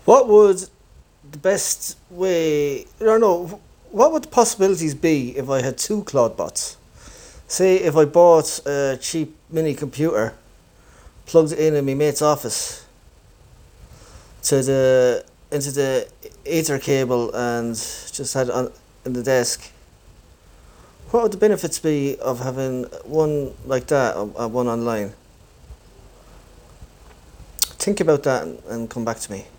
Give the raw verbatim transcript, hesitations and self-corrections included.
What would the best way? I don't know. What would the possibilities be if I had two Claudebots? Say if I bought a cheap mini computer, plugged it in in my mate's office to the into the Ether cable and just had it on in the desk. What would the benefits be of having one like that and one online? Think about that and, and come back to me.